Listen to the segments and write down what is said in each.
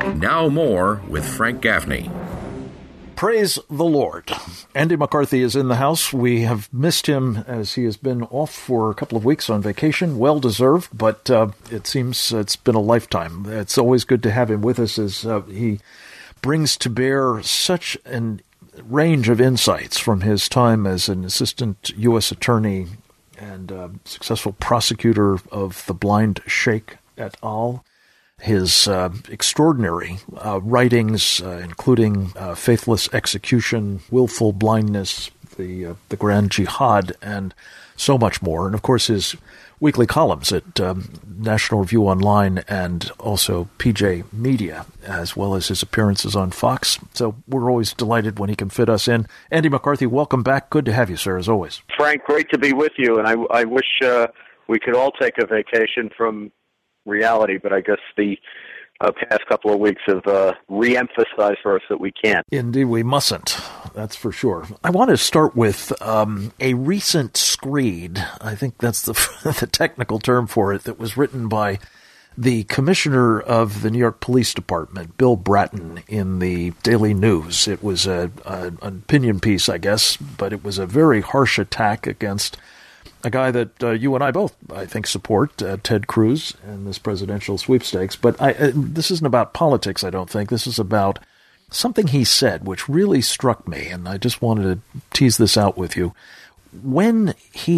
Now more with Frank Gaffney. Praise the Lord. Andy McCarthy is in the house. We have missed him as he has been off for a couple of weeks on vacation. Well-deserved, but it seems it's been a lifetime. It's always good to have him with us as he brings to bear such a range of insights from his time as an assistant U.S. attorney and successful prosecutor of the blind Sheikh et al., his extraordinary writings, including Faithless Execution, Willful Blindness, the Grand Jihad, and so much more. And, of course, his weekly columns at National Review Online and also PJ Media, as well as his appearances on Fox. So we're always delighted when he can fit us in. Andy McCarthy, welcome back. Good to have you, sir, as always. Frank, great to be with you. And I wish we could all take a vacation from reality, but I guess the past couple of weeks have re-emphasized for us that we can't. Indeed, we mustn't. That's for sure. I want to start with a recent screed. I think that's the technical term for it, that was written by the commissioner of the New York Police Department, Bill Bratton, in the Daily News. It was an opinion piece, I guess, but it was a very harsh attack against a guy that you and I both, I think, support, Ted Cruz, and this presidential sweepstakes. But this isn't about politics, I don't think. This is about something he said, which really struck me, and I just wanted to tease this out with you. When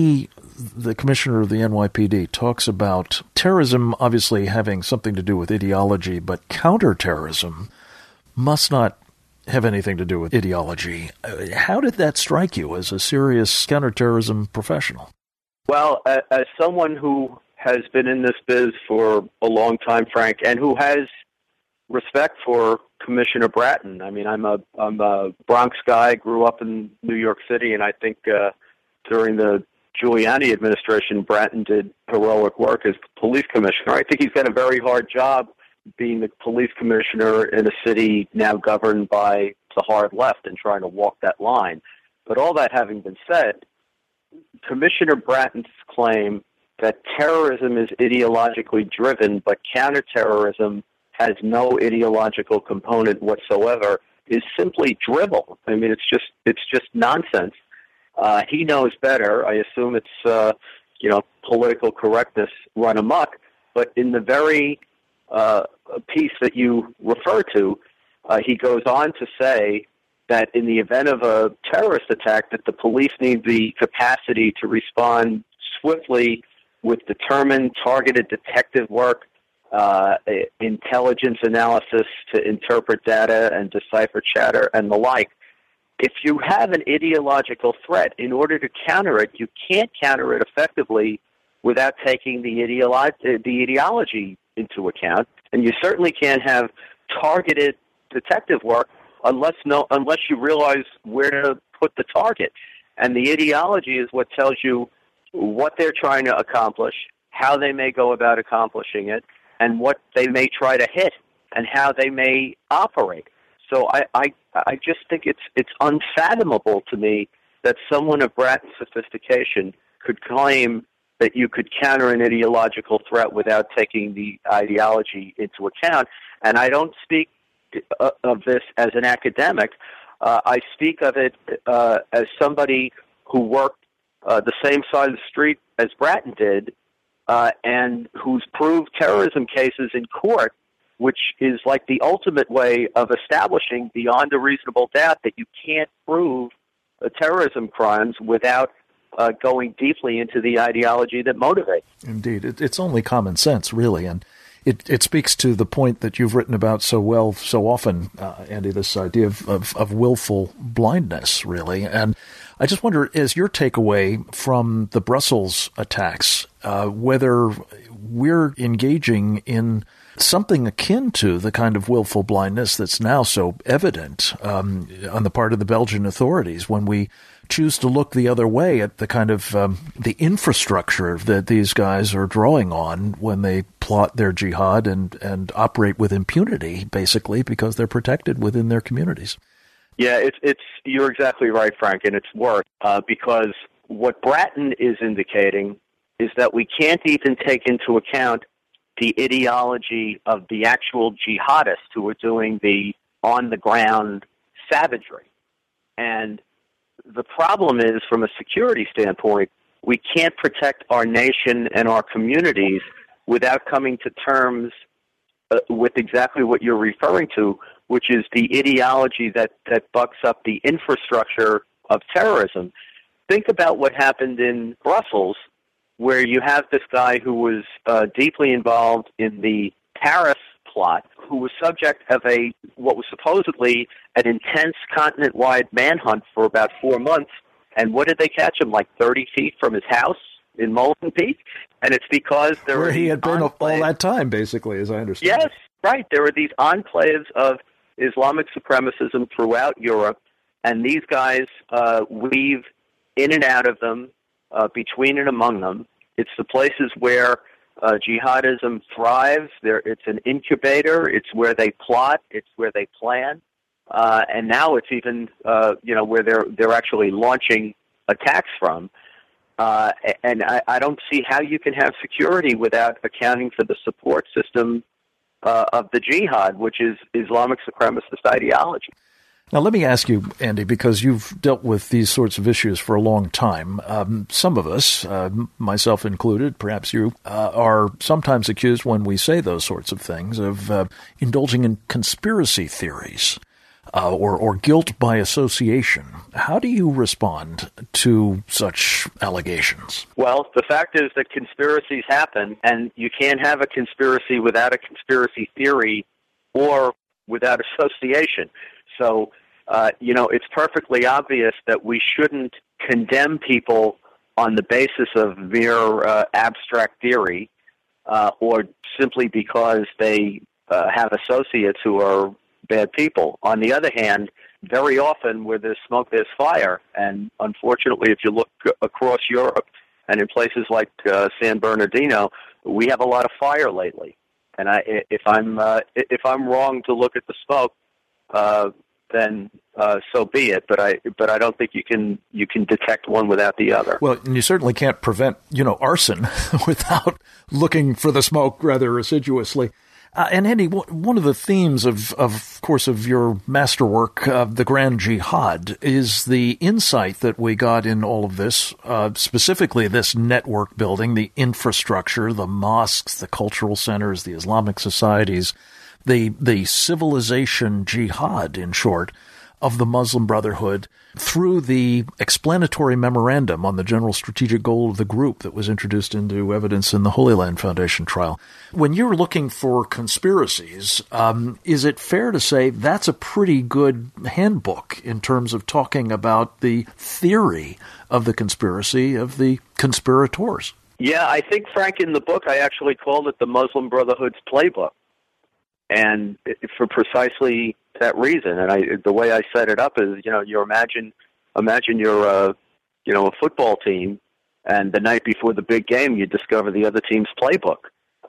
the commissioner of the NYPD, talks about terrorism obviously having something to do with ideology, but counterterrorism must not have anything to do with ideology. How did that strike you as a serious counterterrorism professional? Well, as someone who has been in this biz for a long time, Frank, and who has respect for Commissioner Bratton. I mean, I'm a Bronx guy, grew up in New York City, and I think during the Giuliani administration, Bratton did heroic work as police commissioner. I think he's got a very hard job being the police commissioner in a city now governed by the hard left and trying to walk that line. But all that having been said, Commissioner Bratton's claim that terrorism is ideologically driven, but counterterrorism has no ideological component whatsoever, is simply drivel. I mean, it's just nonsense. He knows better. I assume it's political correctness run amok. But in the very piece that you refer to, he goes on to say that in the event of a terrorist attack, that the police need the capacity to respond swiftly with determined, targeted detective work, intelligence analysis to interpret data and decipher chatter and the like. If you have an ideological threat, in order to counter it, you can't counter it effectively without taking the ideology into account, and you certainly can't have targeted detective work unless you realize where to put the target. And the ideology is what tells you what they're trying to accomplish, how they may go about accomplishing it, and what they may try to hit, and how they may operate. So I just think it's unfathomable to me that someone of Bratton's sophistication could claim that you could counter an ideological threat without taking the ideology into account. And I don't speak of this as an academic. I speak of it as somebody who worked the same side of the street as Bratton did, and who's proved terrorism cases in court, which is like the ultimate way of establishing beyond a reasonable doubt that you can't prove terrorism crimes without going deeply into the ideology that motivates. Indeed. It's only common sense, really, and it speaks to the point that you've written about so well, so often, Andy, this idea of willful blindness, really. And I just wonder, is your takeaway from the Brussels attacks, whether we're engaging in something akin to the kind of willful blindness that's now so evident on the part of the Belgian authorities when we choose to look the other way at the kind of the infrastructure that these guys are drawing on when they plot their jihad and operate with impunity, basically, because they're protected within their communities. Yeah, you're exactly right, Frank, and it's work because what Bratton is indicating is that we can't even take into account the ideology of the actual jihadists who are doing the on-the-ground savagery. And the problem is, from a security standpoint, we can't protect our nation and our communities without coming to terms with exactly what you're referring to, which is the ideology that bucks up the infrastructure of terrorism. Think about what happened in Brussels, where you have this guy who was deeply involved in the Paris plot, who was subject of what was supposedly an intense continent-wide manhunt for about 4 months. And what did they catch him, like 30 feet from his house in Molenbeek? And it's because there were he had been all that time, basically, as I understand. Yes, right. There were these enclaves of Islamic supremacism throughout Europe, and these guys weave in and out of them, between and among them. It's the places where jihadism thrives. It's an incubator. It's where they plot. It's where they plan. And now it's even where they're actually launching attacks from. And I don't see how you can have security without accounting for the support system of the jihad, which is Islamic supremacist ideology. Now, let me ask you, Andy, because you've dealt with these sorts of issues for a long time. Some of us, myself included, perhaps you, are sometimes accused when we say those sorts of things of indulging in conspiracy theories or guilt by association. How do you respond to such allegations? Well, the fact is that conspiracies happen, and you can't have a conspiracy without a conspiracy theory or without association. So, it's perfectly obvious that we shouldn't condemn people on the basis of mere abstract theory or simply because they have associates who are bad people. On the other hand, very often where there's smoke, there's fire. And unfortunately, if you look across Europe and in places like San Bernardino, we have a lot of fire lately. And if I'm wrong to look at the smoke, then so be it. But I don't think you can detect one without the other. Well, and you certainly can't prevent arson without looking for the smoke rather assiduously. And Andy, one of the themes of course, of your masterwork, The Grand Jihad, is the insight that we got in all of this, specifically this network building, the infrastructure, the mosques, the cultural centers, the Islamic societies, the civilization jihad, in short, of the Muslim Brotherhood through the explanatory memorandum on the general strategic goal of the group that was introduced into evidence in the Holy Land Foundation trial. When you're looking for conspiracies, is it fair to say that's a pretty good handbook in terms of talking about the theory of the conspiracy of the conspirators? Yeah, I think, Frank, in the book, I actually called it the Muslim Brotherhood's Playbook. And for precisely that reason, and the way I set it up is, you imagine you're a football team, and the night before the big game, you discover the other team's playbook.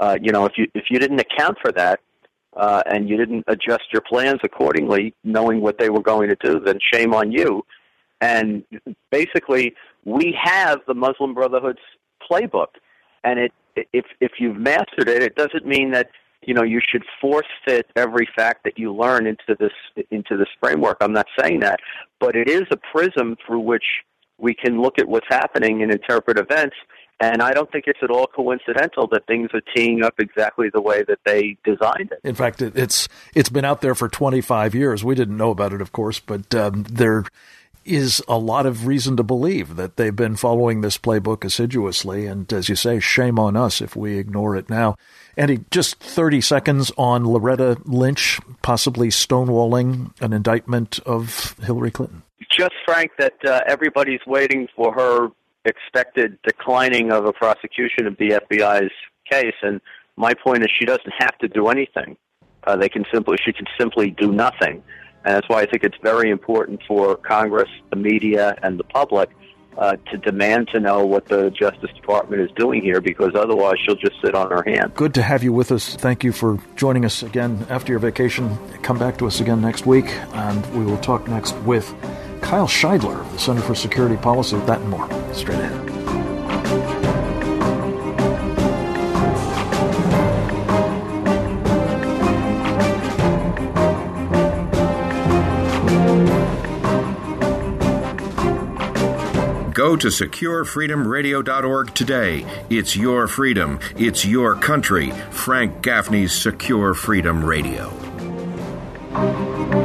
If you didn't account for that, and you didn't adjust your plans accordingly, knowing what they were going to do, then shame on you. And basically, we have the Muslim Brotherhood's playbook, and if you've mastered it, it doesn't mean that you should force fit every fact that you learn into this framework. I'm not saying that, but it is a prism through which we can look at what's happening and interpret events. And I don't think it's at all coincidental that things are teeing up exactly the way that they designed it. In fact, it's been out there for 25 years. We didn't know about it, of course, but there is a lot of reason to believe that they've been following this playbook assiduously. And as you say, shame on us if we ignore it now. Andy, just 30 seconds on Loretta Lynch possibly stonewalling an indictment of Hillary Clinton. Just, Frank, that everybody's waiting for her expected declining of a prosecution of the FBI's case. And my point is she doesn't have to do anything. She can simply do nothing. And that's why I think it's very important for Congress, the media, and the public to demand to know what the Justice Department is doing here, because otherwise she'll just sit on her hands. Good to have you with us. Thank you for joining us again after your vacation. Come back to us again next week, and we will talk next with Kyle Scheidler of the Center for Security Policy. That and more straight ahead. Go to SecureFreedomRadio.org today. It's your freedom. It's your country. Frank Gaffney's Secure Freedom Radio.